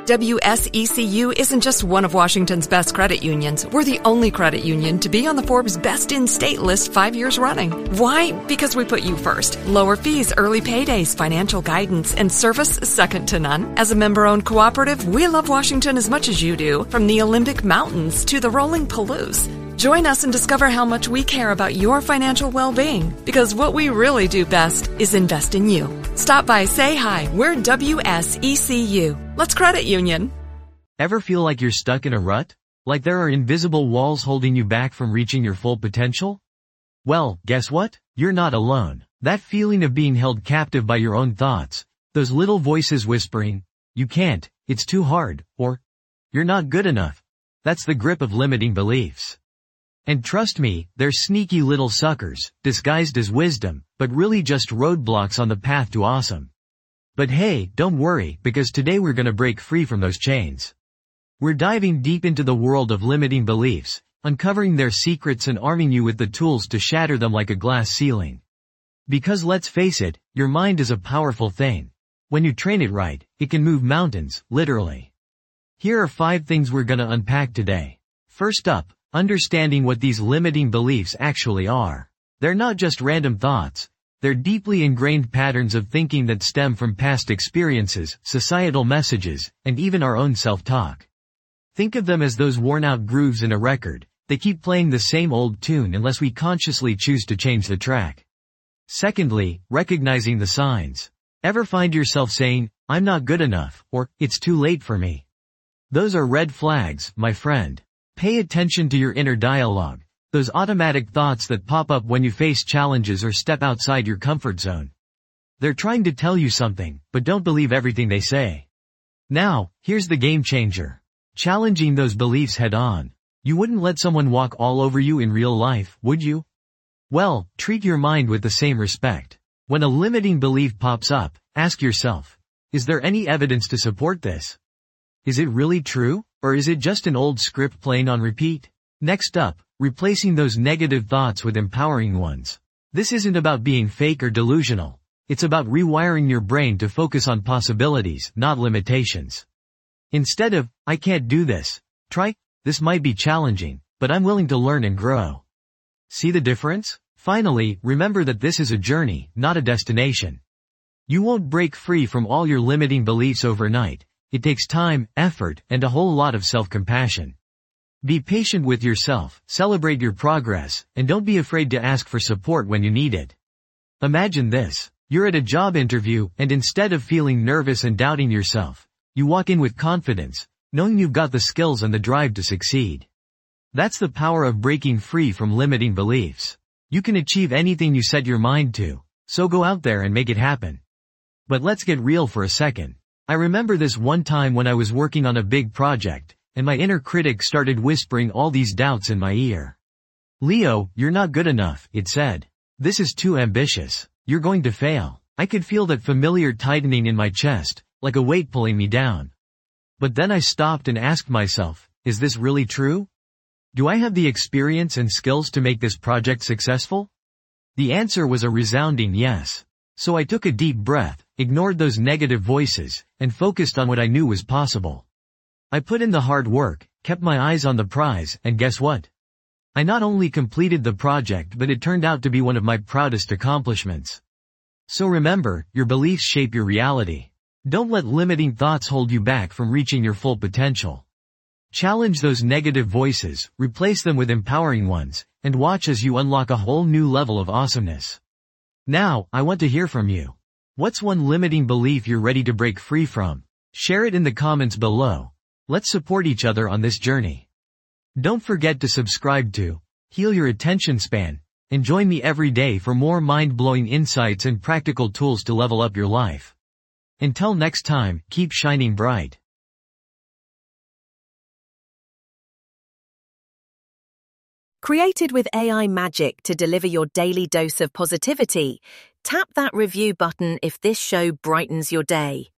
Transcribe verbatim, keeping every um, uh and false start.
W S E C U isn't just one of Washington's best credit unions. We're the only credit union to be on the Forbes Best in State list five years running. Why? Because we put you first. Lower fees, early paydays, financial guidance, and service second to none. As a member-owned cooperative, we love Washington as much as you do, from the Olympic Mountains to the rolling Palouse. Join us and discover how much we care about your financial well-being, because what we really do best is invest in you. Stop by, say hi. We're W S E C U. Let's credit union. Ever feel like you're stuck in a rut? Like there are invisible walls holding you back from reaching your full potential? Well, guess what? You're not alone. That feeling of being held captive by your own thoughts, those little voices whispering, "You can't, it's too hard," or "You're not good enough." That's the grip of limiting beliefs. And trust me, they're sneaky little suckers, disguised as wisdom, but really just roadblocks on the path to awesome. But hey, don't worry, because today we're gonna break free from those chains. We're diving deep into the world of limiting beliefs, uncovering their secrets and arming you with the tools to shatter them like a glass ceiling. Because let's face it, your mind is a powerful thing. When you train it right, it can move mountains, literally. Here are five things we're gonna unpack today. First up, understanding what these limiting beliefs actually are. They're not just random thoughts. They're deeply ingrained patterns of thinking that stem from past experiences, societal messages, and even our own self-talk. Think of them as those worn-out grooves in a record. They keep playing the same old tune unless we consciously choose to change the track. Secondly, recognizing the signs. Ever find yourself saying, "I'm not good enough," or "It's too late for me"? Those are red flags, my friend. Pay attention to your inner dialogue, those automatic thoughts that pop up when you face challenges or step outside your comfort zone. They're trying to tell you something, but don't believe everything they say. Now, here's the game changer. Challenging those beliefs head on. You wouldn't let someone walk all over you in real life, would you? Well, treat your mind with the same respect. When a limiting belief pops up, ask yourself, is there any evidence to support this? Is it really true? Or is it just an old script playing on repeat? Next up, replacing those negative thoughts with empowering ones. This isn't about being fake or delusional. It's about rewiring your brain to focus on possibilities, not limitations. Instead of, "I can't do this," try, "This might be challenging, but I'm willing to learn and grow." See the difference? Finally, remember that this is a journey, not a destination. You won't break free from all your limiting beliefs overnight. It takes time, effort, and a whole lot of self-compassion. Be patient with yourself, celebrate your progress, and don't be afraid to ask for support when you need it. Imagine this. You're at a job interview, and instead of feeling nervous and doubting yourself, you walk in with confidence, knowing you've got the skills and the drive to succeed. That's the power of breaking free from limiting beliefs. You can achieve anything you set your mind to, so go out there and make it happen. But let's get real for a second. I remember this one time when I was working on a big project, and my inner critic started whispering all these doubts in my ear. "Leo, you're not good enough," it said. "This is too ambitious. You're going to fail." I could feel that familiar tightening in my chest, like a weight pulling me down. But then I stopped and asked myself, is this really true? Do I have the experience and skills to make this project successful? The answer was a resounding yes. So I took a deep breath, ignored those negative voices, and focused on what I knew was possible. I put in the hard work, kept my eyes on the prize, and guess what? I not only completed the project, but it turned out to be one of my proudest accomplishments. So remember, your beliefs shape your reality. Don't let limiting thoughts hold you back from reaching your full potential. Challenge those negative voices, replace them with empowering ones, and watch as you unlock a whole new level of awesomeness. Now, I want to hear from you. What's one limiting belief you're ready to break free from? Share it in the comments below. Let's support each other on this journey. Don't forget to subscribe to Heal Your Attention Span, and join me every day for more mind-blowing insights and practical tools to level up your life. Until next time, keep shining bright. Created with A I magic to deliver your daily dose of positivity, tap that review button if this show brightens your day.